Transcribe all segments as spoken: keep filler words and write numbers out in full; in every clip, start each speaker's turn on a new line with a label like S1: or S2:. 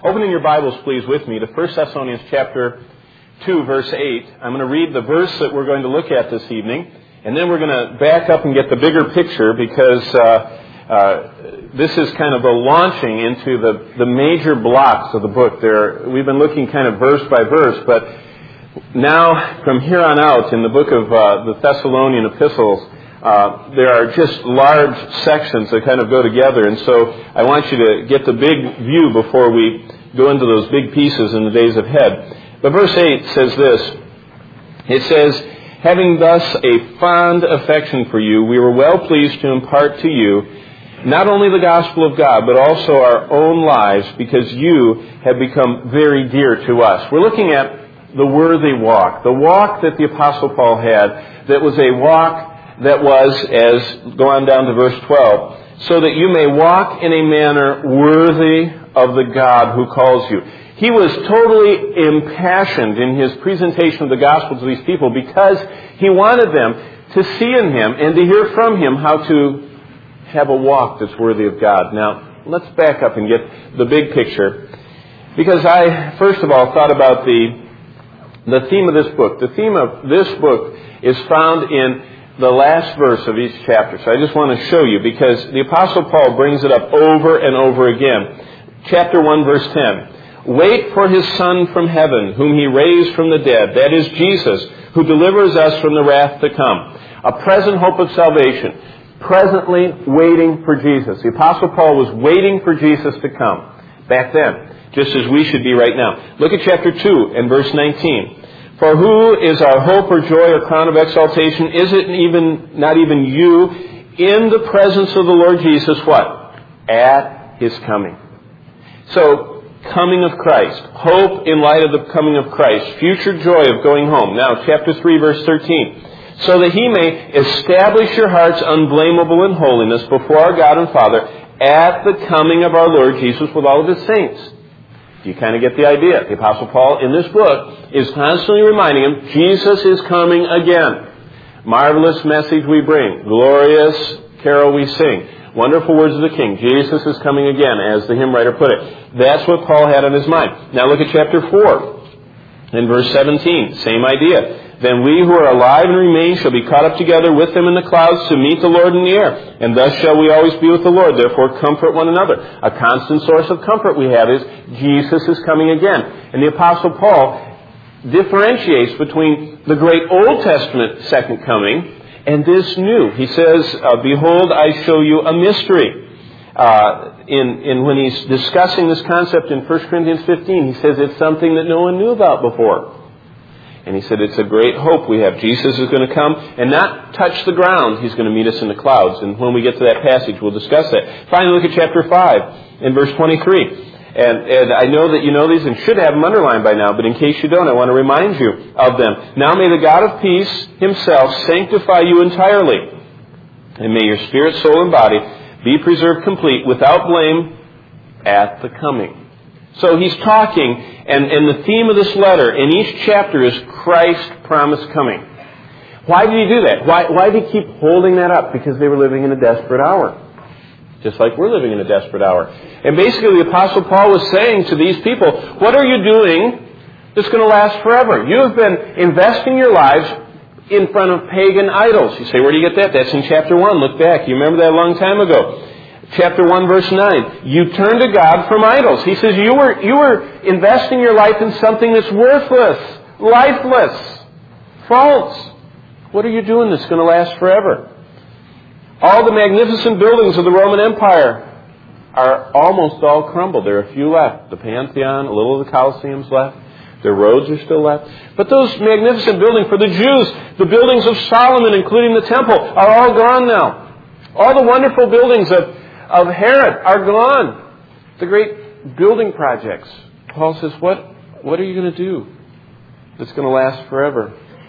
S1: Opening your Bibles, please, with me to First Thessalonians chapter two, verse eight. I'm going to read the verse that we're going to look at this evening, and then we're going to back up and get the bigger picture because uh, uh, this is kind of the launching into the, the major blocks of the book. There, we've been looking kind of verse by verse, but now from here on out in the book of uh, the Thessalonian epistles, Uh, there are just large sections that kind of go together, and so I want you to get the big view before we go into those big pieces in the days ahead. But verse eight says this. It says, "Having thus a fond affection for you, we were well pleased to impart to you not only the gospel of God, but also our own lives, because you have become very dear to us." We're looking at the worthy walk, the walk that the Apostle Paul had, that was a walk that was, as go on down to verse twelve, "so that you may walk in a manner worthy of the God who calls you." He was totally impassioned in his presentation of the gospel to these people because he wanted them to see in him and to hear from him how to have a walk that's worthy of God. Now, let's back up and get the big picture, because I, first of all, thought about the, the theme of this book. The theme of this book is found in the last verse of each chapter. So I just want to show you, because the Apostle Paul brings it up over and over again. Chapter one, verse ten. "Wait for his Son from heaven, whom he raised from the dead, that is Jesus, who delivers us from the wrath to come." A present hope of salvation. Presently waiting for Jesus. The Apostle Paul was waiting for Jesus to come back then, just as we should be right now. Look at chapter two and verse nineteen. "For who is our hope or joy or crown of exaltation? Is it even not even you in the presence of the Lord Jesus?" What? At his coming. So, coming of Christ. Hope in light of the coming of Christ. Future joy of going home. Now, chapter three, verse thirteen. "So that he may establish your hearts unblameable in holiness before our God and Father at the coming of our Lord Jesus with all of his saints." You kind of get the idea. The Apostle Paul in this book is constantly reminding him, Jesus is coming again. Marvelous message we bring. Glorious carol we sing. Wonderful words of the King. Jesus is coming again, as the hymn writer put it. That's what Paul had on his mind. Now look at chapter four. In verse seventeen, same idea. "Then we who are alive and remain shall be caught up together with them in the clouds to meet the Lord in the air. And thus shall we always be with the Lord. Therefore comfort one another." A constant source of comfort we have is Jesus is coming again. And the Apostle Paul differentiates between the great Old Testament second coming and this new. He says, uh, "Behold, I show you a mystery." Uh, in, in when he's discussing this concept in First Corinthians fifteen, he says it's something that no one knew about before. And he said it's a great hope we have. Jesus is going to come and not touch the ground. He's going to meet us in the clouds. And when we get to that passage, we'll discuss that. Finally, look at chapter five in verse twenty-three. And, and I know that you know these and should have them underlined by now, but in case you don't, I want to remind you of them. "Now may the God of peace himself sanctify you entirely, and may your spirit, soul, and body be preserved complete without blame at the coming." So he's talking, and, and the theme of this letter in each chapter is Christ's promised coming. Why did he do that? Why, why did he keep holding that up? Because they were living in a desperate hour. Just like we're living in a desperate hour. And basically the Apostle Paul was saying to these people, what are you doing that's going to last forever? You have been investing your lives in front of pagan idols. You say, where do you get that? That's in chapter one. Look back. You remember that a long time ago. Chapter one, verse nine. "You turn to God from idols." He says you were, you were investing your life in something that's worthless, lifeless, false. What are you doing that's going to last forever? "All the magnificent buildings of the Roman Empire are almost all crumbled." There are a few left. The Pantheon, a little of the Colosseum's left. The roads are still left. But those magnificent buildings for the Jews, the buildings of Solomon, including the temple, are all gone now. All the wonderful buildings of of Herod are gone. The great building projects. Paul says, what, what are you going to do that's going to last forever?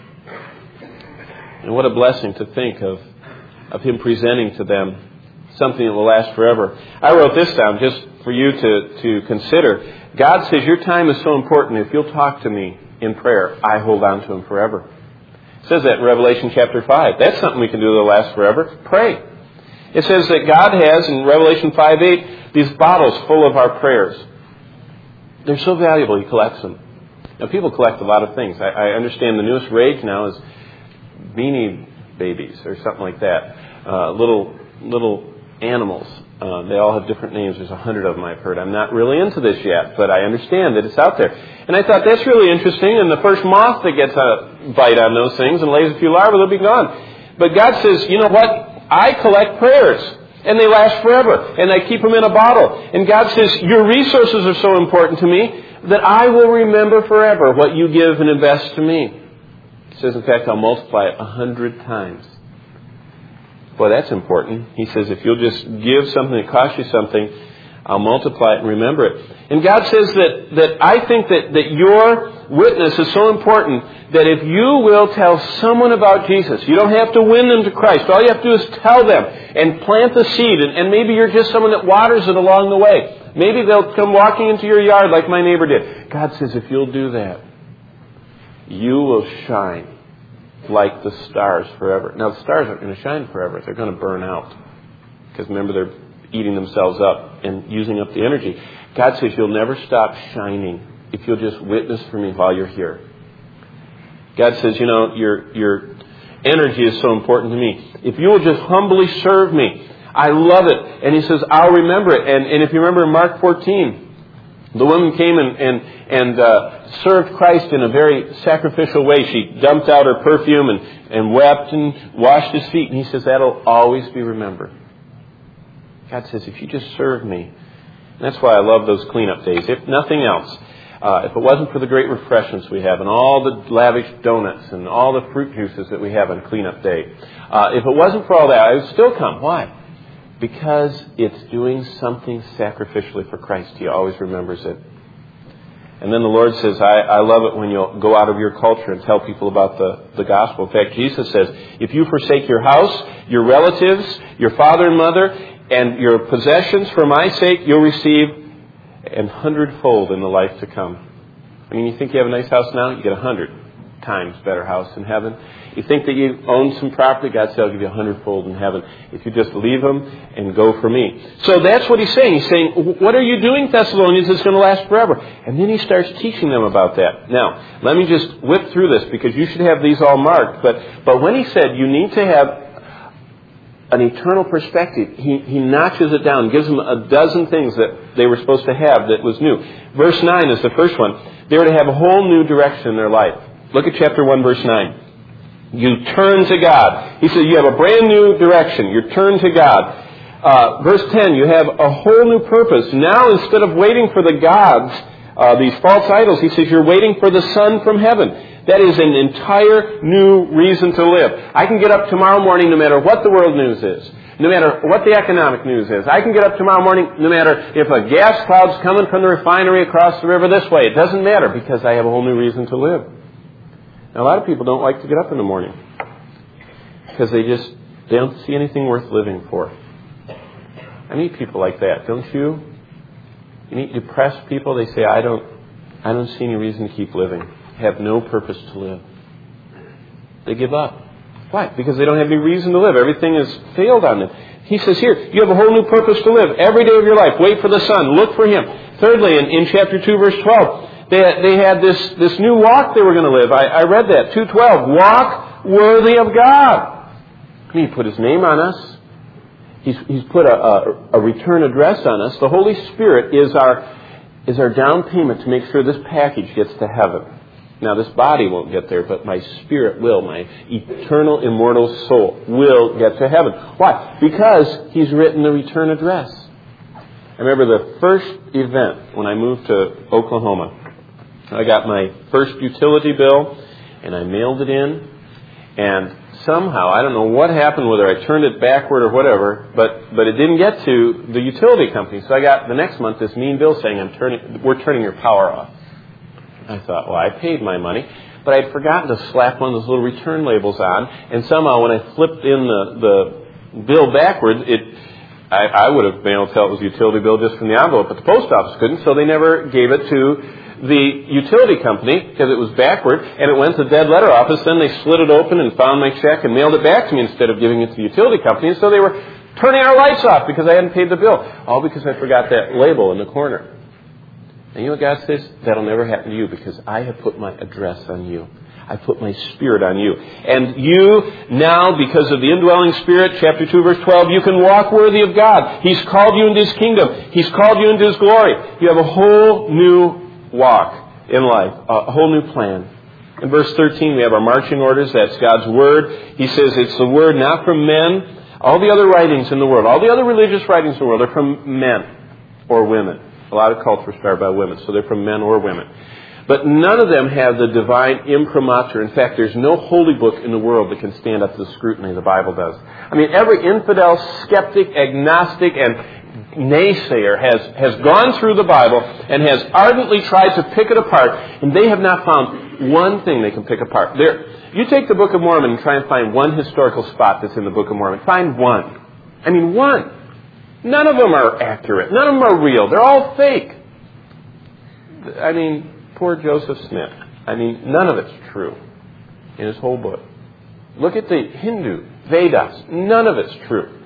S1: And what a blessing to think of, of him presenting to them something that will last forever. I wrote this down just for you to, to consider. God says, your time is so important. If you'll talk to me in prayer, I hold on to him forever. It says that in Revelation chapter five. That's something we can do that will last forever. Pray. It says that God has, in Revelation five eight, these bottles full of our prayers. They're so valuable, he collects them. Now, people collect a lot of things. I, I understand the newest rage now is beanie babies or something like that. Uh, little little animals. Uh, they all have different names. There's a hundred of them I've heard. I'm not really into this yet, but I understand that it's out there. And I thought, that's really interesting. And the first moth that gets a bite on those things and lays a few larvae, they'll be gone. But God says, you know what? I collect prayers. And they last forever. And I keep them in a bottle. And God says, your resources are so important to me that I will remember forever what you give and invest to me. He says, in fact, I'll multiply it a hundred times. Boy, that's important. He says, if you'll just give something that costs you something, I'll multiply it and remember it. And God says that, that I think that, that your witness is so important that if you will tell someone about Jesus, you don't have to win them to Christ. All you have to do is tell them and plant the seed. And, and maybe you're just someone that waters it along the way. Maybe they'll come walking into your yard like my neighbor did. God says, if you'll do that, you will shine like the stars forever. Now, the stars aren't going to shine forever. They're going to burn out. Because remember, they're eating themselves up and using up the energy. God says you'll never stop shining if you'll just witness for me while you're here. God says, you know, your your energy is so important to me. If you will just humbly serve me, I love it. And he says, I'll remember it. And, and if you remember in Mark fourteen, the woman came and, and, and uh, served Christ in a very sacrificial way. She dumped out her perfume and, and wept and washed his feet. And he says, that'll always be remembered. God says, if you just serve me. And that's why I love those cleanup days. If nothing else, uh, if it wasn't for the great refreshments we have and all the lavish donuts and all the fruit juices that we have on cleanup day, uh, if it wasn't for all that, I would still come. Why? Because it's doing something sacrificially for Christ. He always remembers it. And then the Lord says, I, I love it when you'll go out of your culture and tell people about the, the gospel. In fact, Jesus says, if you forsake your house, your relatives, your father and mother, and your possessions for my sake, you'll receive an hundredfold in the life to come. I mean, you think you have a nice house now? You get a hundred times better house in heaven. You think that you own some property? God said, I'll give you a hundredfold in heaven if you just leave them and go for me. So that's what he's saying. He's saying, what are you doing, Thessalonians, that's going to last forever? And then he starts teaching them about that. Now, let me just whip through this because you should have these all marked. But, but when he said you need to have an eternal perspective, he, he notches it down, gives them a dozen things that they were supposed to have that was new. Verse nine is the first one. They were to have a whole new direction in their life. Look at chapter one, verse nine. You turn to God. He says you have a brand new direction. You turn to God. Uh, verse ten, you have a whole new purpose. Now, instead of waiting for the gods, uh, these false idols, he says you're waiting for the Son from heaven. That is an entire new reason to live. I can get up tomorrow morning no matter what the world news is. No matter what the economic news is. I can get up tomorrow morning no matter if a gas cloud's coming from the refinery across the river this way. It doesn't matter because I have a whole new reason to live. Now, a lot of people don't like to get up in the morning because they just they don't see anything worth living for. I meet people like that, don't you? You meet depressed people, they say, I don't I don't see any reason to keep living. I have no purpose to live. They give up. Why? Because they don't have any reason to live. Everything has failed on them. He says here, you have a whole new purpose to live. Every day of your life, wait for the Son. Look for Him. Thirdly, in, in chapter two, verse twelve, they, they had this, this new walk they were going to live. I, I read that. two twelve, walk worthy of God. He put His name on us. He's, he's put a, a, a return address on us. The Holy Spirit is our, is our down payment to make sure this package gets to heaven. Now, this body won't get there, but my spirit will. My eternal, immortal soul will get to heaven. Why? Because He's written the return address. I remember the first event when I moved to Oklahoma. I got my first utility bill, and I mailed it in. And somehow, I don't know what happened, whether I turned it backward or whatever, but, but it didn't get to the utility company. So I got the next month this mean bill saying, "I'm turning, we're turning your power off." I thought, well, I paid my money, but I'd forgotten to slap one of those little return labels on, and somehow when I flipped in the, the bill backwards, it I, I would have been able to tell it was a utility bill just from the envelope, but the post office couldn't, so they never gave it to the utility company because it was backward, and it went to the dead letter office. Then they slid it open and found my check and mailed it back to me instead of giving it to the utility company, and so they were turning our lights off because I hadn't paid the bill, all because I forgot that label in the corner. And you know what God says? That'll never happen to you because I have put my address on you. I put my Spirit on you. And you now, because of the indwelling Spirit, chapter two, verse twelve, you can walk worthy of God. He's called you into His kingdom. He's called you into His glory. You have a whole new walk in life, a whole new plan. In verse thirteen, we have our marching orders. That's God's Word. He says it's the Word not from men. All the other writings in the world, all the other religious writings in the world are from men or women. A lot of cultures started by women, so they're from men or women. But none of them have the divine imprimatur. In fact, there's no holy book in the world that can stand up to the scrutiny the Bible does. I mean, every infidel, skeptic, agnostic, and naysayer has, has gone through the Bible and has ardently tried to pick it apart, and they have not found one thing they can pick apart. There, you take the Book of Mormon and try and find one historical spot that's in the Book of Mormon. Find one. I mean, one. None of them are accurate. None of them are real. They're all fake. I mean, poor Joseph Smith. I mean, none of it's true in his whole book. Look at the Hindu Vedas. None of it's true.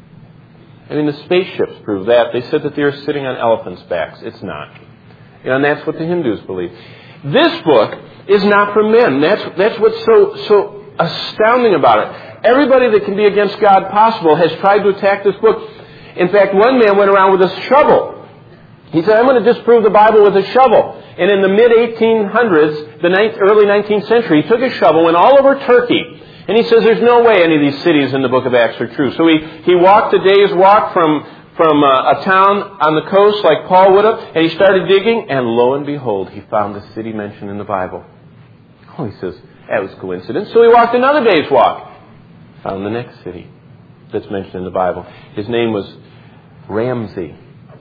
S1: I mean, the spaceships prove that. They said that they were sitting on elephants' backs. It's not. You know, and that's what the Hindus believe. This book is not for men. That's that's what's so so astounding about it. Everybody that can be against God possible has tried to attack this book. In fact, one man went around with a shovel. He said, I'm going to disprove the Bible with a shovel. And in the mid eighteen hundreds, the ninth, early nineteenth century, he took a shovel, went all over Turkey. And he says, there's no way any of these cities in the book of Acts are true. So he, he walked a day's walk from, from a, a town on the coast like Paul would have, and he started digging, and lo and behold, he found the city mentioned in the Bible. Oh, he says, that was coincidence. So he walked another day's walk, found the next city that's mentioned in the Bible. His name was Ramsey.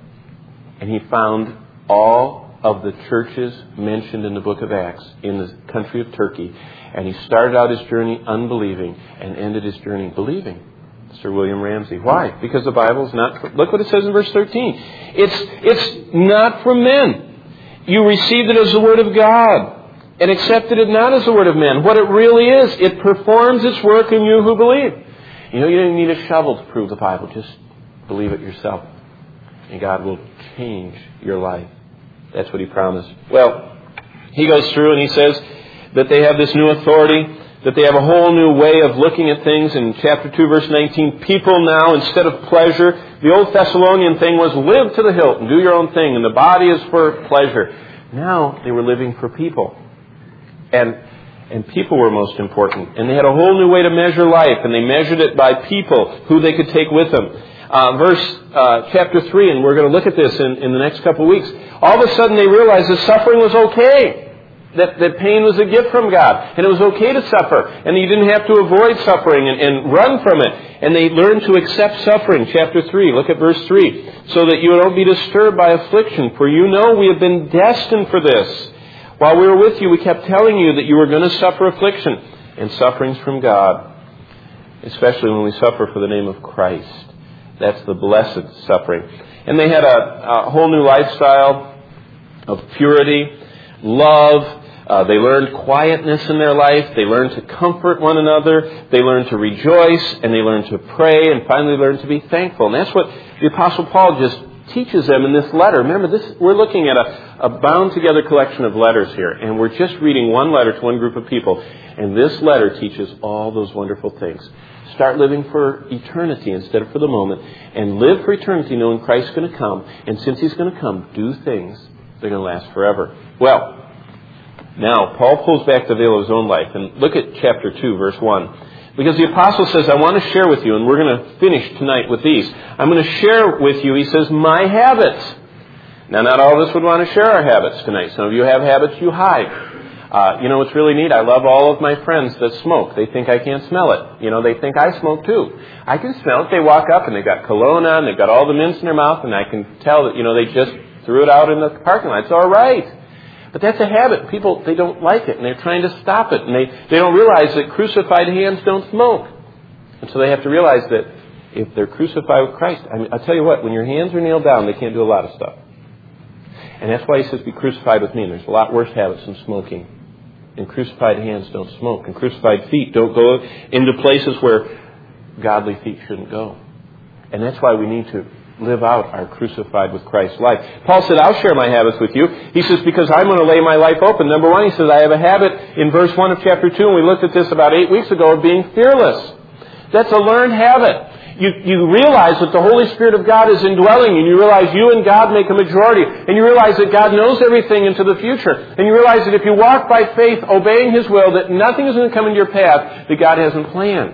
S1: And he found all of the churches mentioned in the book of Acts in the country of Turkey. And he started out his journey unbelieving and ended his journey believing. Sir William Ramsey. Why? Because the Bible's not... For, look what it says in verse thirteen. It's, it's not from men. You received it as the Word of God and accepted it not as the Word of men. What it really is, it performs its work in you who believe. You know, you don't need a shovel to prove the Bible. Just believe it yourself. And God will change your life. That's what He promised. Well, he goes through and he says that they have this new authority, that they have a whole new way of looking at things. In chapter two, verse nineteen, people now, instead of pleasure, the old Thessalonian thing was live to the hilt and do your own thing, and the body is for pleasure. Now they were living for people. And and people were most important. And they had a whole new way to measure life, and they measured it by people who they could take with them. Uh, verse uh, chapter three, and we're going to look at this in, in the next couple of weeks. All of a sudden they realized that suffering was okay. That, that pain was a gift from God. And it was okay to suffer. And you didn't have to avoid suffering and, and run from it. And they learned to accept suffering. Chapter three, look at verse three. So that you don't be disturbed by affliction. For you know we have been destined for this. While we were with you, we kept telling you that you were going to suffer affliction. And suffering's from God. Especially when we suffer for the name of Christ. That's the blessed suffering. And they had a, a whole new lifestyle of purity, love. Uh, they learned quietness in their life. They learned to comfort one another. They learned to rejoice. And they learned to pray. And finally learned to be thankful. And that's what the Apostle Paul just teaches them in this letter. Remember, this we're looking at a, a bound together collection of letters here. And we're just reading one letter to one group of people. And this letter teaches all those wonderful things. Start living for eternity instead of for the moment. And live for eternity knowing Christ's going to come. And since He's going to come, do things that are going to last forever. Well, now, Paul pulls back the veil of his own life. And look at chapter two, verse one. Because the apostle says, I want to share with you, and we're going to finish tonight with these. I'm going to share with you, he says, my habits. Now, not all of us would want to share our habits tonight. Some of you have habits you hide. Uh, you know what's really neat? I love all of my friends that smoke. They think I can't smell it. You know, they think I smoke too. I can smell it. They walk up and they've got cologne on, they've got all the mints in their mouth, and I can tell that, you know, they just threw it out in the parking lot. It's all right. But that's a habit. People, they don't like it, and they're trying to stop it. And they, they don't realize that crucified hands don't smoke. And so they have to realize that if they're crucified with Christ, I mean, I'll tell you what, when your hands are nailed down, they can't do a lot of stuff. And that's why he says, be crucified with me. And there's a lot worse habits than smoking. And crucified hands don't smoke. And crucified feet don't go into places where godly feet shouldn't go. And that's why we need to live out our crucified with Christ life. Paul said, I'll share my habits with you. He says, because I'm going to lay my life open. Number one, he says, I have a habit in verse one of chapter two, and we looked at this about eight weeks ago, of being fearless. That's a learned habit. You, you realize that the Holy Spirit of God is indwelling you, and you realize you and God make a majority, and you realize that God knows everything into the future, and you realize that if you walk by faith, obeying His will, that nothing is going to come into your path that God hasn't planned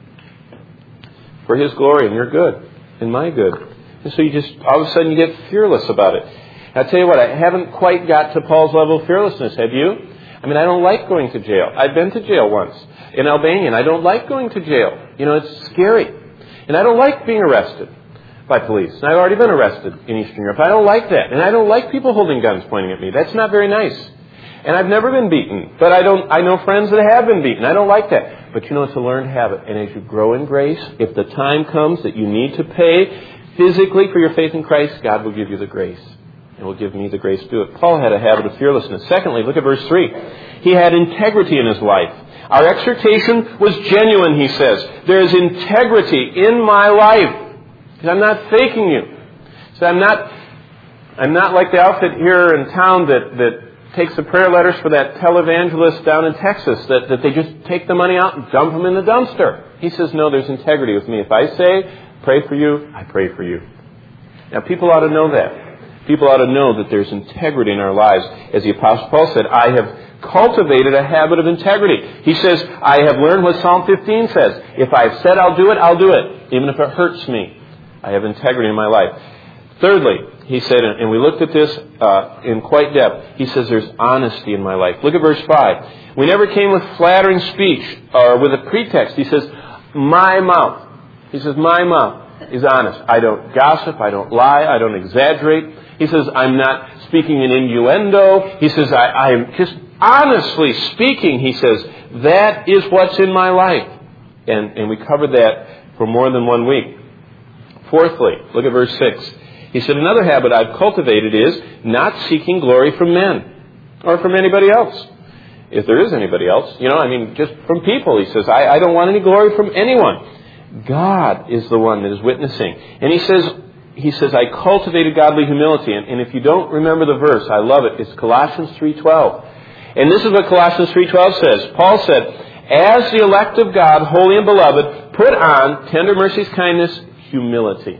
S1: for His glory and your good and my good. And so you just, all of a sudden, you get fearless about it. And I'll tell you what, I haven't quite got to Paul's level of fearlessness. Have you? I mean, I don't like going to jail. I've been to jail once in Albania, and I don't like going to jail. You know, it's scary. And I don't like being arrested by police. And I've already been arrested in Eastern Europe. I don't like that. And I don't like people holding guns pointing at me. That's not very nice. And I've never been beaten. But I don't. I know friends that have been beaten. I don't like that. But you know, it's a learned habit. And as you grow in grace, if the time comes that you need to pay physically for your faith in Christ, God will give you the grace. And will give me the grace to do it. Paul had a habit of fearlessness. Secondly, look at verse three. He had integrity in his life. Our exhortation was genuine, he says. There is integrity in my life. Because I'm not faking you. So I'm not I'm not like the outfit here in town that, that takes the prayer letters for that televangelist down in Texas, that, that they just take the money out and dump them in the dumpster. He says, no, there's integrity with me. If I say, pray for you, I pray for you. Now, people ought to know that. People ought to know that there's integrity in our lives. As the Apostle Paul said, I have cultivated a habit of integrity. He says, I have learned what Psalm fifteen says. If I've said I'll do it, I'll do it. Even if it hurts me. I have integrity in my life. Thirdly, he said, and we looked at this uh, in quite depth, he says there's honesty in my life. Look at verse five. We never came with flattering speech or with a pretext. He says, my mouth. He says, my mouth is honest. I don't gossip. I don't lie. I don't exaggerate. He says, I'm not speaking in innuendo. He says, I, I am just honestly speaking. He says, that is what's in my life. And, and we covered that for more than one week. Fourthly, look at verse six. He said, another habit I've cultivated is not seeking glory from men or from anybody else. If there is anybody else, you know, I mean, just from people. He says, I, I don't want any glory from anyone. God is the one that is witnessing. And he says, He says, I cultivated godly humility. And, and if you don't remember the verse, I love it. It's Colossians three twelve. And this is what Colossians three twelve says. Paul said, as the elect of God, holy and beloved, put on tender mercies, kindness, humility.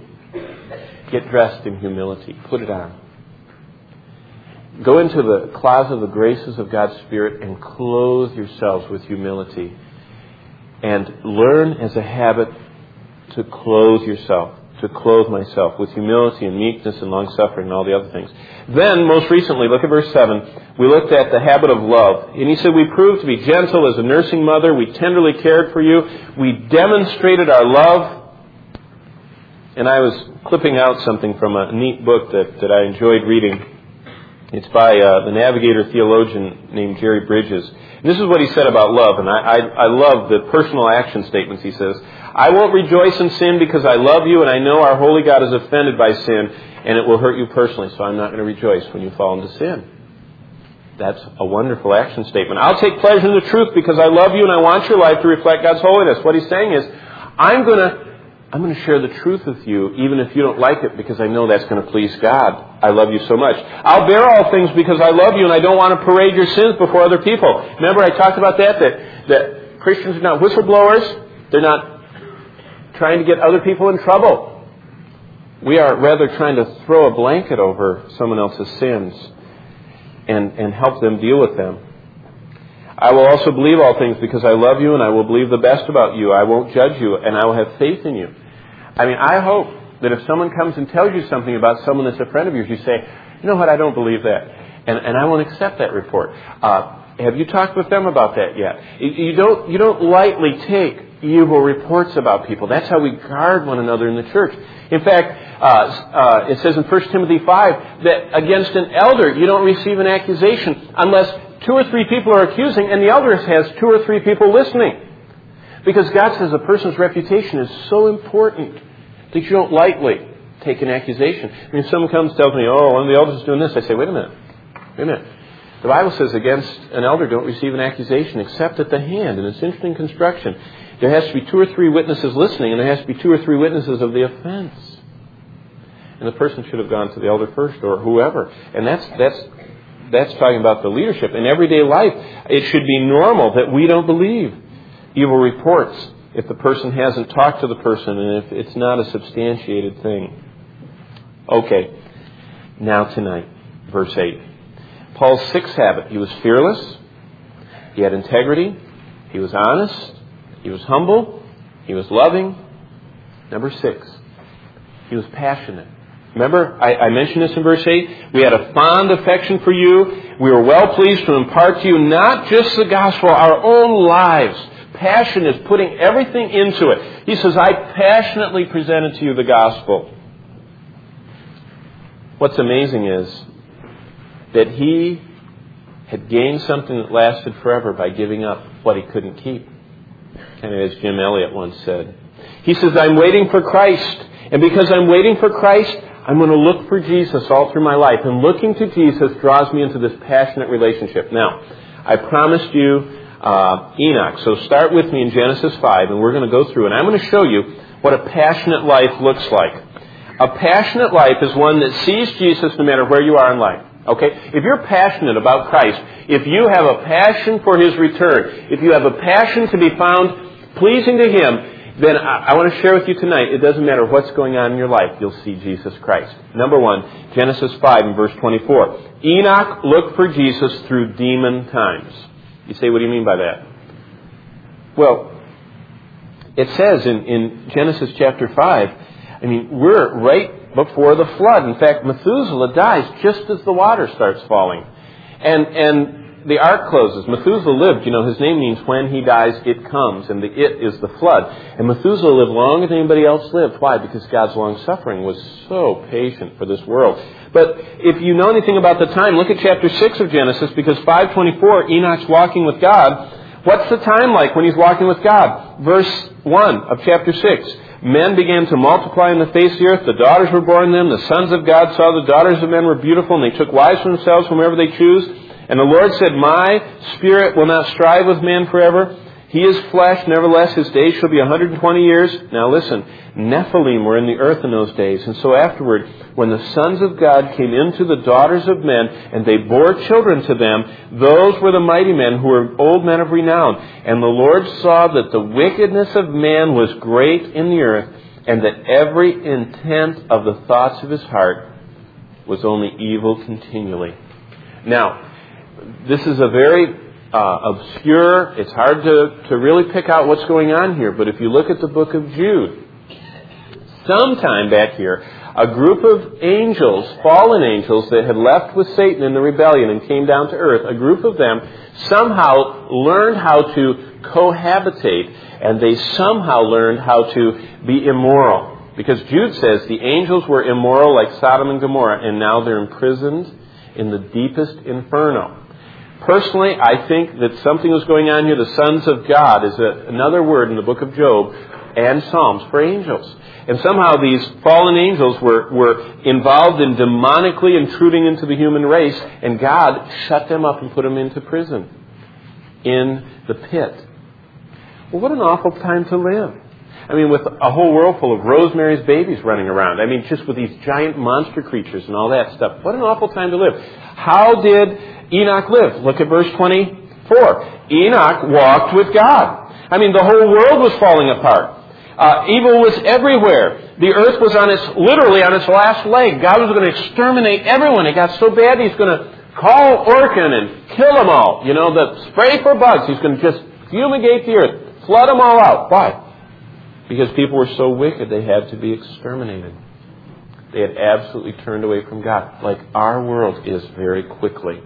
S1: Get dressed in humility. Put it on. Go into the closet of the graces of God's Spirit and clothe yourselves with humility. And learn as a habit to clothe yourself. To clothe myself with humility and meekness and long-suffering and all the other things. Then, most recently, look at verse seven. We looked at the habit of love. And he said, we proved to be gentle as a nursing mother. We tenderly cared for you. We demonstrated our love. And I was clipping out something from a neat book that, that I enjoyed reading. It's by uh, the Navigator theologian named Jerry Bridges. And this is what he said about love. And I, I, I love the personal action statements he says. I won't rejoice in sin because I love you and I know our holy God is offended by sin and it will hurt you personally. So I'm not going to rejoice when you fall into sin. That's a wonderful action statement. I'll take pleasure in the truth because I love you and I want your life to reflect God's holiness. What he's saying is, I'm going to I'm going to share the truth with you even if you don't like it because I know that's going to please God. I love you so much. I'll bear all things because I love you and I don't want to parade your sins before other people. Remember I talked about that, that, that Christians are not whistleblowers. They're not trying to get other people in trouble. We are rather trying to throw a blanket over someone else's sins and, and help them deal with them. I will also believe all things because I love you and I will believe the best about you. I won't judge you and I will have faith in you. I mean, I hope that if someone comes and tells you something about someone that's a friend of yours, you say, you know what, I don't believe that. And, and I won't accept that report. Uh, have you talked with them about that yet? You don't, you don't lightly take evil reports about people. That's how we guard one another in the church. In fact, uh, uh, it says in First Timothy five that against an elder you don't receive an accusation unless two or three people are accusing and the elder has two or three people listening. Because God says a person's reputation is so important that you don't lightly take an accusation. I mean, if someone comes and tells me, oh, one of the elders is doing this, I say, wait a minute, wait a minute. The Bible says against an elder don't receive an accusation except at the hand, and it's interesting construction. There has to be two or three witnesses listening, and there has to be two or three witnesses of the offense. And the person should have gone to the elder first or whoever. And that's that's that's talking about the leadership. In everyday life, it should be normal that we don't believe evil reports if the person hasn't talked to the person and if it's not a substantiated thing. Okay, now tonight, verse eight. Paul's sixth habit, he was fearless, he had integrity, he was honest, he was humble, he was loving. Number six, he was passionate. Remember, I, I mentioned this in verse eight. We had a fond affection for you. We were well pleased to impart to you not just the gospel, our own lives. Passion is putting everything into it. He says, I passionately presented to you the gospel. What's amazing is that he had gained something that lasted forever by giving up what he couldn't keep. Kind of as Jim Elliot once said. He says, I'm waiting for Christ. And because I'm waiting for Christ, I'm going to look for Jesus all through my life. And looking to Jesus draws me into this passionate relationship. Now, I promised you uh, Enoch. So start with me in Genesis five, and we're going to go through. And I'm going to show you what a passionate life looks like. A passionate life is one that sees Jesus no matter where you are in life. Okay? If you're passionate about Christ, if you have a passion for His return, if you have a passion to be found pleasing to Him, then I, I want to share with you tonight, it doesn't matter what's going on in your life, you'll see Jesus Christ. Number one, Genesis five and verse twenty-four. Enoch looked for Jesus through demon times. You say, what do you mean by that? Well, it says in, in Genesis chapter five, I mean, we're right before the flood. In fact, Methuselah dies just as the water starts falling. And and the ark closes. Methuselah lived, you know, his name means when he dies, it comes. And the it is the flood. And Methuselah lived longer than anybody else lived. Why? Because God's long-suffering was so patient for this world. But if you know anything about the time, look at chapter six of Genesis, because five twenty-four, Enoch's walking with God. What's the time like when he's walking with God? Verse one of chapter six. Men began to multiply on the face of the earth. The daughters were born them. The sons of God saw the daughters of men were beautiful, and they took wives for themselves whomever they choose. And the Lord said, My spirit will not strive with man forever. He is flesh, nevertheless his days shall be one hundred twenty years. Now listen, Nephilim were in the earth in those days. And so afterward, when the sons of God came into the daughters of men, and they bore children to them, those were the mighty men who were old men of renown. And the Lord saw that the wickedness of man was great in the earth, and that every intent of the thoughts of his heart was only evil continually. Now, this is a very uh, obscure, it's hard to, to really pick out what's going on here, but if you look at the book of Jude, sometime back here, a group of angels, fallen angels that had left with Satan in the rebellion and came down to earth, a group of them somehow learned how to cohabitate, and they somehow learned how to be immoral. Because Jude says the angels were immoral like Sodom and Gomorrah, and now they're imprisoned in the deepest inferno. Personally, I think that something was going on here. The sons of God is a, another word in the book of Job and Psalms for angels. And somehow these fallen angels were, were involved in demonically intruding into the human race, and God shut them up and put them into prison, in the pit. Well, what an awful time to live. I mean, with a whole world full of Rosemary's Babies running around. I mean, just with these giant monster creatures and all that stuff. What an awful time to live. How did Enoch live? Look at verse twenty-four. Enoch walked with God. I mean, the whole world was falling apart. Uh, evil was everywhere. The earth was on its, literally on its last leg. God was going to exterminate everyone. It got so bad He's going to call Orkin and kill them all. You know, the spray for bugs. He's going to just fumigate the earth. Flood them all out. Why? Because people were so wicked they had to be exterminated. They had absolutely turned away from God, like our world is very quickly.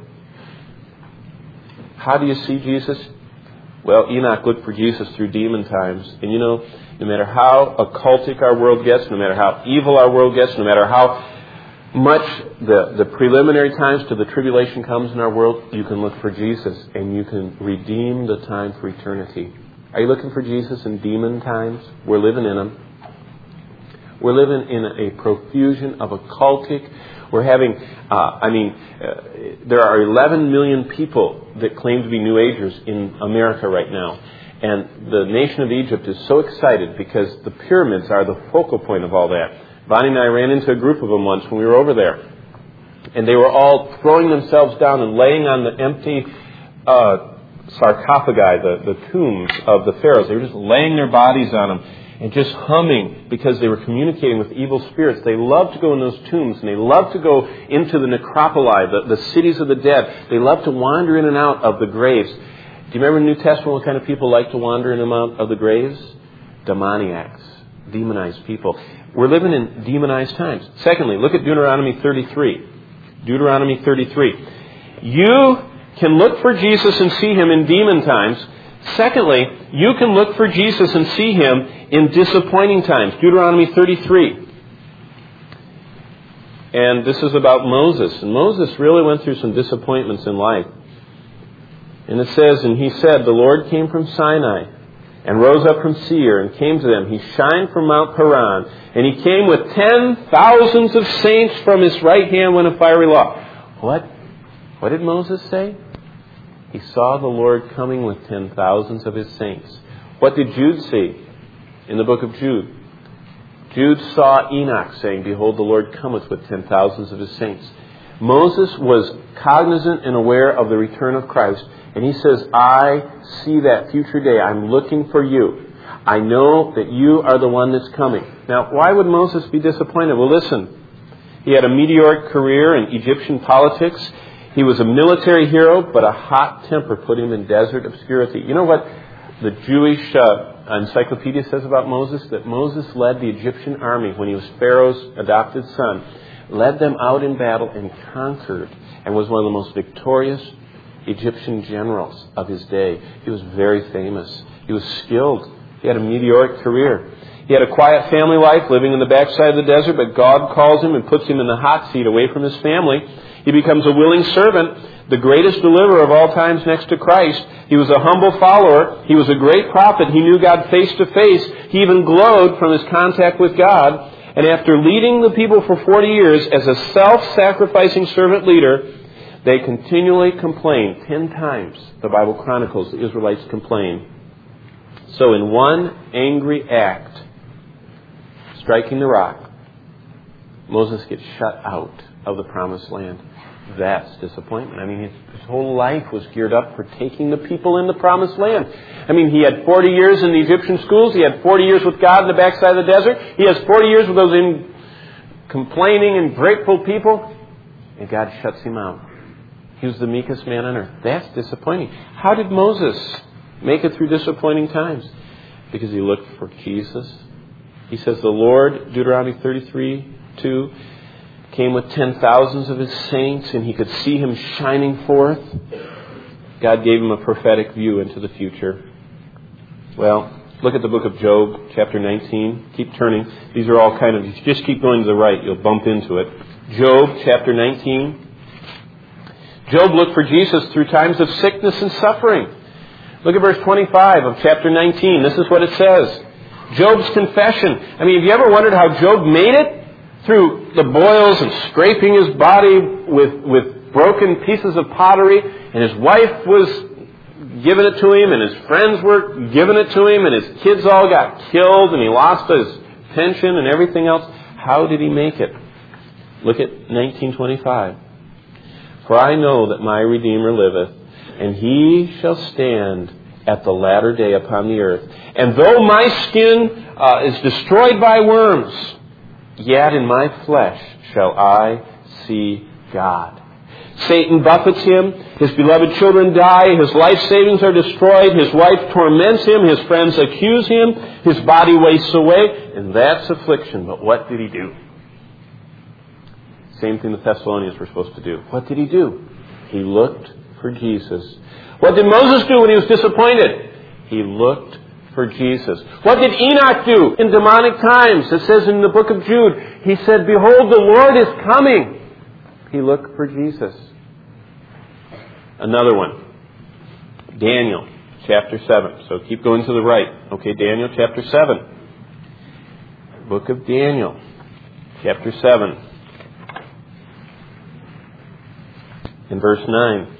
S1: How do you see Jesus? Well, Enoch looked for Jesus through demon times. And you know, no matter how occultic our world gets, no matter how evil our world gets, no matter how much the, the preliminary times to the tribulation comes in our world, you can look for Jesus and you can redeem the time for eternity. Are you looking for Jesus in demon times? We're living in them. We're living in a profusion of occultic. We're having, uh, I mean, uh, there are eleven million people that claim to be New Agers in America right now. And the nation of Egypt is so excited because the pyramids are the focal point of all that. Bonnie and I ran into a group of them once when we were over there. And they were all throwing themselves down and laying on the empty uh, sarcophagi, the, the tombs of the pharaohs. They were just laying their bodies on them and just humming because they were communicating with evil spirits. They loved to go in those tombs, and they loved to go into the necropoli, the, the cities of the dead. They loved to wander in and out of the graves. Do you remember in the New Testament what kind of people like to wander in and out of the graves? Demoniacs, demonized people. We're living in demonized times. Secondly, look at Deuteronomy thirty-three. Deuteronomy thirty-three. You can look for Jesus and see Him in demon times. Secondly, you can look for Jesus and see Him in disappointing times. Deuteronomy thirty-three. And this is about Moses. And Moses really went through some disappointments in life. And it says, and he said, the Lord came from Sinai and rose up from Seir and came to them. He shined from Mount Paran, and He came with ten thousands of saints from His right hand when a fiery law. What? What did Moses say? He saw the Lord coming with ten thousands of His saints. What did Jude see in the book of Jude? Jude saw Enoch saying, behold, the Lord cometh with ten thousands of His saints. Moses was cognizant and aware of the return of Christ. And he says, I see that future day. I'm looking for you. I know that you are the one that's coming. Now, why would Moses be disappointed? Well, listen. He had a meteoric career in Egyptian politics. He was a military hero, but a hot temper put him in desert obscurity. You know what the Jewish uh, encyclopedia says about Moses? That Moses led the Egyptian army when he was Pharaoh's adopted son, led them out in battle and conquered, and was one of the most victorious Egyptian generals of his day. He was very famous. He was skilled. He had a meteoric career. He had a quiet family life living in the backside of the desert, but God calls him and puts him in the hot seat away from his family. He becomes a willing servant, the greatest deliverer of all times next to Christ. He was a humble follower. He was a great prophet. He knew God face to face. He even glowed from his contact with God. And after leading the people for forty years as a self-sacrificing servant leader, they continually complained. Ten times, the Bible chronicles, the Israelites complained. So in one angry act, striking the rock, Moses gets shut out of the promised land. That's disappointment. I mean, his, his whole life was geared up for taking the people in the promised land. I mean, he had forty years in the Egyptian schools. He had forty years with God in the backside of the desert. He has forty years with those in complaining and grateful people. And God shuts him out. He was the meekest man on earth. That's disappointing. How did Moses make it through disappointing times? Because he looked for Jesus. He says the Lord, Deuteronomy thirty-three two, came with ten thousands of His saints, and he could see Him shining forth. God gave him a prophetic view into the future. Well, look at the book of Job, chapter nineteen. Keep turning. These are all kind of, if you just keep going to the right, you'll bump into it. Job, chapter nineteen. Job looked for Jesus through times of sickness and suffering. Look at verse twenty-five of chapter nineteen. This is what it says. Job's confession. I mean, have you ever wondered how Job made it? Through the boils and scraping his body with, with broken pieces of pottery. And his wife was giving it to him, and his friends were giving it to him, and his kids all got killed, and he lost his pension and everything else. How did he make it? Look at nineteen twenty-five. For I know that my Redeemer liveth, and He shall stand at the latter day upon the earth. And though my skin uh, is destroyed by worms, yet in my flesh shall I see God. Satan buffets him. His beloved children die. His life savings are destroyed. His wife torments him. His friends accuse him. His body wastes away. And that's affliction. But what did he do? Same thing the Thessalonians were supposed to do. What did he do? He looked for Jesus. What did Moses do when he was disappointed? He looked for Jesus. What did Enoch do in demonic times? It says in the book of Jude, he said, behold, the Lord is coming. He looked for Jesus. Another one. Daniel, chapter seven. So keep going to the right. Okay, Daniel, chapter seven. Book of Daniel, chapter seven. In verse nine.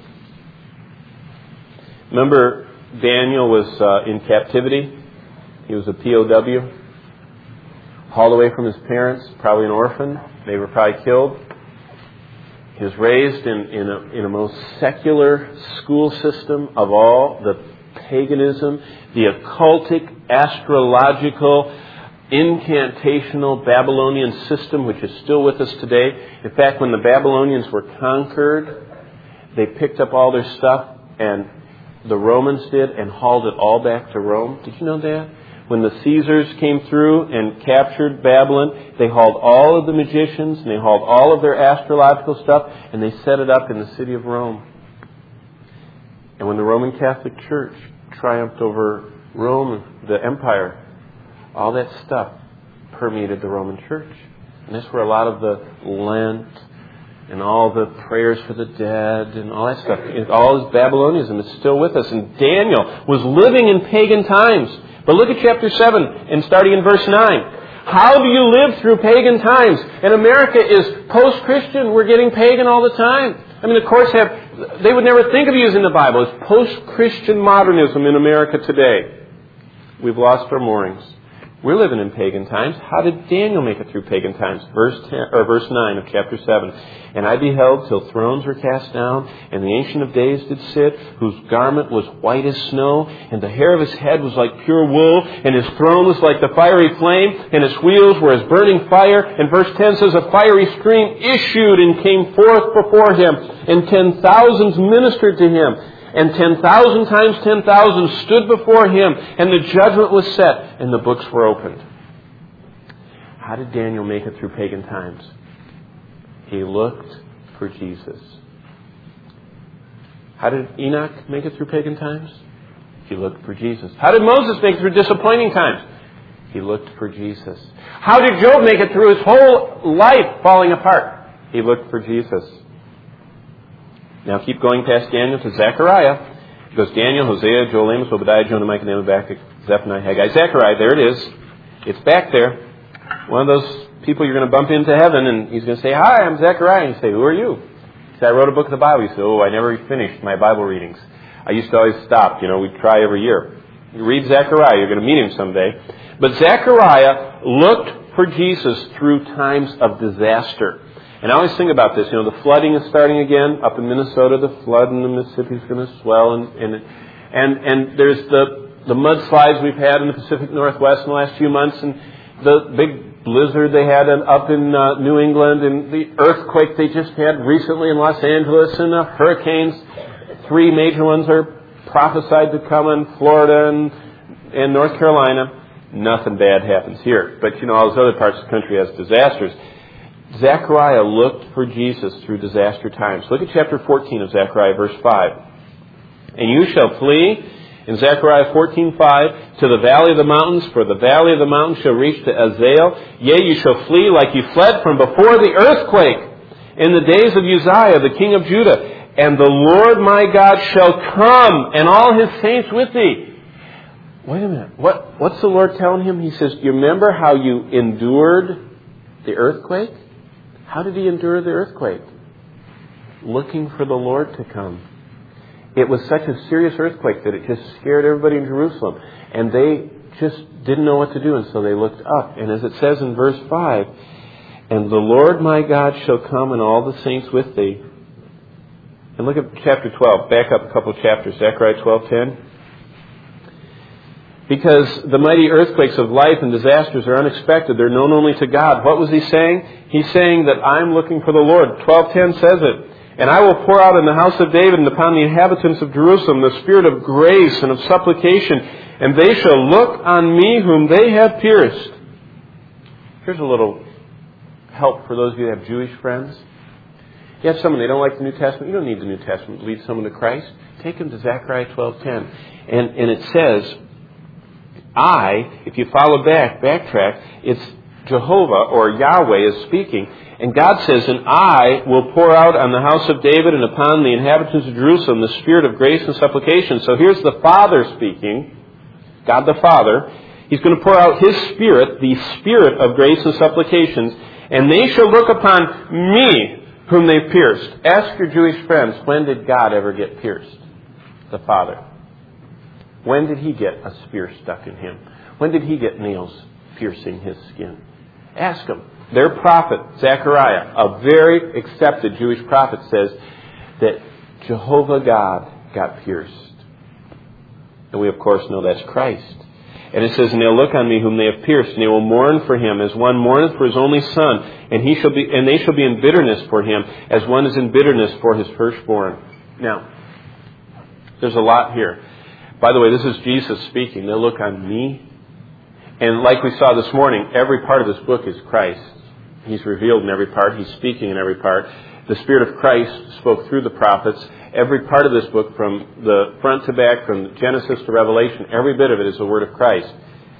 S1: Remember, Daniel was uh, in captivity. He was a P O W. hauled away from his parents, probably an orphan. They were probably killed. He was raised in, in, a, in a most secular school system of all, the paganism, the occultic, astrological, incantational Babylonian system, which is still with us today. In fact, when the Babylonians were conquered, they picked up all their stuff, and the Romans did, and hauled it all back to Rome. Did you know that? When the Caesars came through and captured Babylon, they hauled all of the magicians, and they hauled all of their astrological stuff, and they set it up in the city of Rome. And when the Roman Catholic Church triumphed over Rome, the empire, all that stuff permeated the Roman Church. And that's where a lot of the Lent and all the prayers for the dead and all that stuff, all this Babylonianism is still with us. And Daniel was living in pagan times. But look at chapter seven and starting in verse nine. How do you live through pagan times? And America is post-Christian. We're getting pagan all the time. I mean, the courts have, they would never think of using the Bible. It's post-Christian modernism in America today. We've lost our moorings. We're living in pagan times. How did Daniel make it through pagan times? Verse ten, or verse nine of chapter seven. And I beheld till thrones were cast down, and the Ancient of Days did sit, whose garment was white as snow, and the hair of his head was like pure wool, and his throne was like the fiery flame, and his wheels were as burning fire. And verse ten says, a fiery stream issued and came forth before him, and ten thousands ministered to him. And ten thousand times ten thousand stood before him, and the judgment was set, and the books were opened. How did Daniel make it through pagan times? He looked for Jesus. How did Enoch make it through pagan times? He looked for Jesus. How did Moses make it through disappointing times? He looked for Jesus. How did Job make it through his whole life falling apart? He looked for Jesus. Now keep going past Daniel to Zechariah. It goes Daniel, Hosea, Joel, Amos, Obadiah, Jonah, Micah, Nahum, Habakkuk, Zephaniah, Haggai, Zechariah. There it is. It's back there. One of those people you're going to bump into heaven, and he's going to say, hi, I'm Zechariah. And you say, who are you? He said, I wrote a book of the Bible. You say, oh, I never finished my Bible readings. I used to always stop. You know, we'd try every year. You read Zechariah. You're going to meet him someday. But Zechariah looked for Jesus through times of disaster. And I always think about this, you know, the flooding is starting again up in Minnesota. The flood in the Mississippi is going to swell, and and and, and there's the the mudslides we've had in the Pacific Northwest in the last few months, and the big blizzard they had up in uh, New England, and the earthquake they just had recently in Los Angeles, and the hurricanes. Three major ones are prophesied to come in Florida and and North Carolina. Nothing bad happens here, but you know all those other parts of the country has disasters. Zechariah looked for Jesus through disaster times. Look at chapter fourteen of Zechariah, verse five. And you shall flee, in Zechariah fourteen five, to the valley of the mountains, for the valley of the mountains shall reach to Azael. Yea, you shall flee like you fled from before the earthquake in the days of Uzziah, the king of Judah. And the Lord my God shall come, and all his saints with thee. Wait a minute. What, what's the Lord telling him? He says, you remember how you endured the earthquake? How did he endure the earthquake? Looking for the Lord to come. It was such a serious earthquake that it just scared everybody in Jerusalem. And they just didn't know what to do, and so they looked up. And as it says in verse five, and the Lord my God shall come, and all the saints with thee. And look at chapter twelve. Back up a couple of chapters. Zechariah twelve ten. Because the mighty earthquakes of life and disasters are unexpected. They're known only to God. What was he saying? He's saying that I'm looking for the Lord. twelve ten says it. And I will pour out in the house of David and upon the inhabitants of Jerusalem the spirit of grace and of supplication. And they shall look on me whom they have pierced. Here's a little help for those of you who have Jewish friends. You have someone, they don't like the New Testament. You don't need the New Testament to lead someone to Christ. Take them to Zechariah twelve ten. And, and it says, I, if you follow back, backtrack, it's Jehovah or Yahweh is speaking. And God says, and I will pour out on the house of David and upon the inhabitants of Jerusalem the spirit of grace and supplication. So here's the Father speaking, God the Father. He's going to pour out His Spirit, the Spirit of grace and supplications. And they shall look upon me whom they pierced. Ask your Jewish friends, when did God ever get pierced? The Father. When did He get a spear stuck in Him? When did He get nails piercing His skin? Ask them. Their prophet, Zechariah, a very accepted Jewish prophet, says that Jehovah God got pierced. And we, of course, know that's Christ. And it says, and they'll look on me whom they have pierced, and they will mourn for him as one mourneth for his only son, and he shall be, and they shall be in bitterness for him, as one is in bitterness for his firstborn. Now, there's a lot here. By the way, this is Jesus speaking. They'll look on me. And like we saw this morning, every part of this book is Christ. He's revealed in every part. He's speaking in every part. The Spirit of Christ spoke through the prophets. Every part of this book, from the front to back, from Genesis to Revelation, every bit of it is the Word of Christ.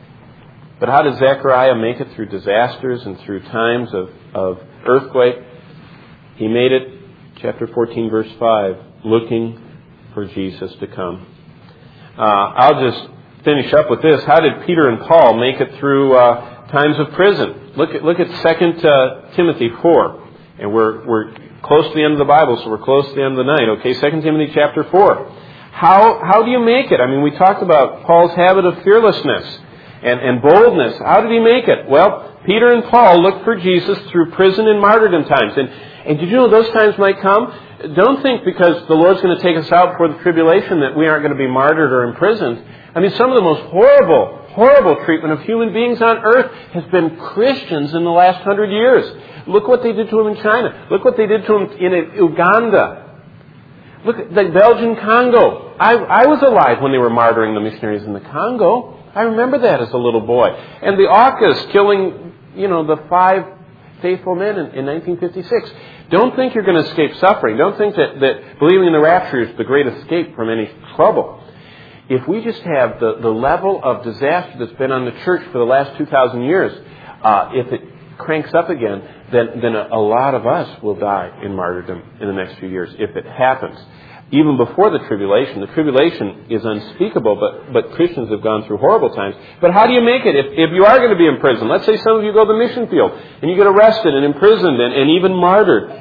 S1: But how did Zechariah make it through disasters and through times of, of earthquake? He made it, chapter fourteen, verse five, looking for Jesus to come. Uh, I'll just finish up with this. How did Peter and Paul make it through uh, times of prison? Look at look at Second uh, Timothy four, and we're we're close to the end of the Bible, so we're close to the end of the night. Okay, Second Timothy chapter four. How how do you make it? I mean, we talked about Paul's habit of fearlessness and, and boldness. How did he make it? Well, Peter and Paul looked for Jesus through prison and martyrdom times. And and did you know those times might come? Don't think because the Lord's going to take us out for the tribulation that we aren't going to be martyred or imprisoned. I mean, some of the most horrible, horrible treatment of human beings on earth has been Christians in the last hundred years. Look what they did to them in China. Look what they did to them in Uganda. Look at the Belgian Congo. I, I was alive when they were martyring the missionaries in the Congo. I remember that as a little boy. And the AUKUS killing, you know, the five faithful men in, in nineteen fifty-six. Don't think you're going to escape suffering. Don't think that, that believing in the rapture is the great escape from any trouble. If we just have the, the level of disaster that's been on the church for the last two thousand years, uh, if it cranks up again, then, then a, a lot of us will die in martyrdom in the next few years, if it happens. Even before the tribulation, the tribulation is unspeakable, but, but Christians have gone through horrible times. But how do you make it? If, if you are going to be in prison, let's say some of you go to the mission field, and you get arrested and imprisoned and, and even martyred.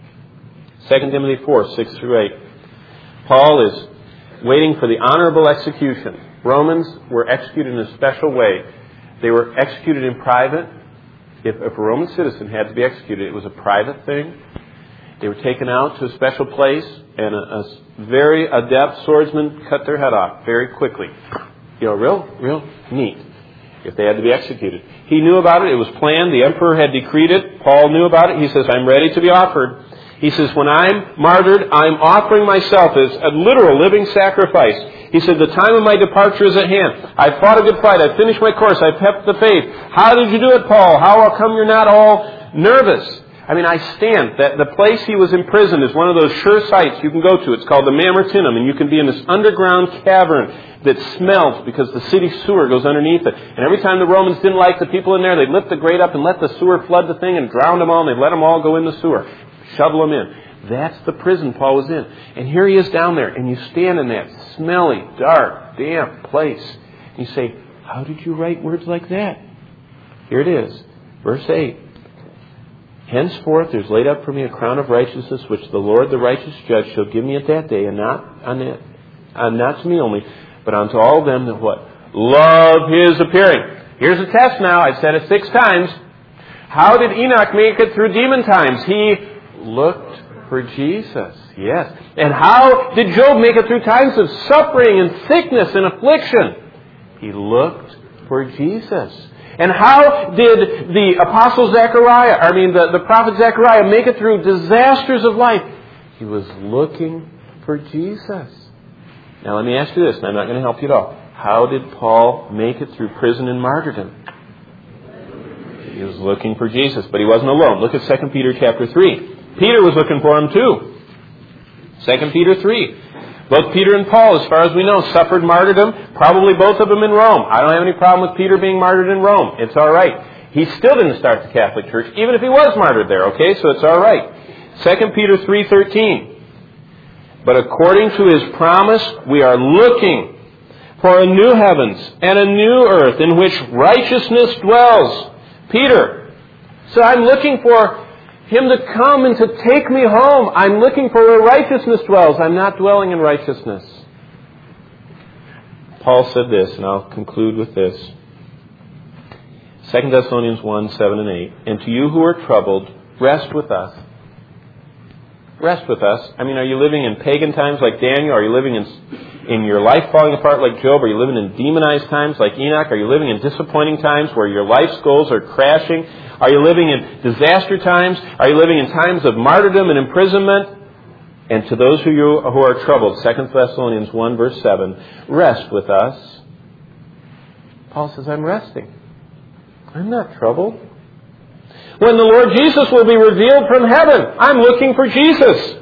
S1: Second Timothy four, six through eight. Paul is waiting for the honorable execution. Romans were executed in a special way. They were executed in private. If, if a Roman citizen had to be executed, it was a private thing. They were taken out to a special place, and a, a very adept swordsman cut their head off very quickly. You know, real, real neat, if they had to be executed. He knew about it. It was planned. The emperor had decreed it. Paul knew about it. He says, I'm ready to be offered. He says, when I'm martyred, I'm offering myself as a literal living sacrifice. He said, the time of my departure is at hand. I fought a good fight. I finished my course. I kept the faith. How did you do it, Paul? How come you're not all nervous? I mean, I stand that the place he was imprisoned is one of those sure sites you can go to. It's called the Mamertinum, and you can be in this underground cavern that smells because the city sewer goes underneath it. And every time the Romans didn't like the people in there, they'd lift the grate up and let the sewer flood the thing and drown them all, and they'd let them all go in the sewer. Shovel them in. That's the prison Paul was in. And here he is down there, and you stand in that smelly, dark, damp place. And you say, how did you write words like that? Here it is, verse eight. Henceforth there is laid up for me a crown of righteousness, which the Lord, the righteous judge, shall give me at that day, and not on it, and not to me only, but unto all them that what? Love his appearing. Here's a test now. I've said it six times. How did Enoch make it through demon times? He looked for Jesus. Yes. And how did Job make it through times of suffering and sickness and affliction? He looked for Jesus. And how did the apostle Zechariah, I mean the, the prophet Zechariah, make it through disasters of life? He was looking for Jesus. Now let me ask you this, and I'm not going to help you at all. How did Paul make it through prison and martyrdom? He was looking for Jesus, but he wasn't alone. Look at Second Peter chapter three. Peter was looking for him too. Second Peter three. Both Peter and Paul, as far as we know, suffered martyrdom, probably both of them in Rome. I don't have any problem with Peter being martyred in Rome. It's all right. He still didn't start the Catholic Church, even if he was martyred there, okay? So it's all right. Second Peter three thirteen. But according to his promise, we are looking for a new heavens and a new earth in which righteousness dwells. Peter, so I'm looking for him to come and to take me home. I'm looking for where righteousness dwells. I'm not dwelling in righteousness. Paul said this, and I'll conclude with this. Second Thessalonians one, seven and eight. And to you who are troubled, rest with us. Rest with us. I mean, are you living in pagan times like Daniel? Are you living in, in your life falling apart like Job? Are you living in demonized times like Enoch? Are you living in disappointing times where your life's goals are crashing? Are you living in disaster times? Are you living in times of martyrdom and imprisonment? And to those who, you, who are troubled, Second Thessalonians one, verse seven, rest with us. Paul says, I'm resting. I'm not troubled. When the Lord Jesus will be revealed from heaven, I'm looking for Jesus.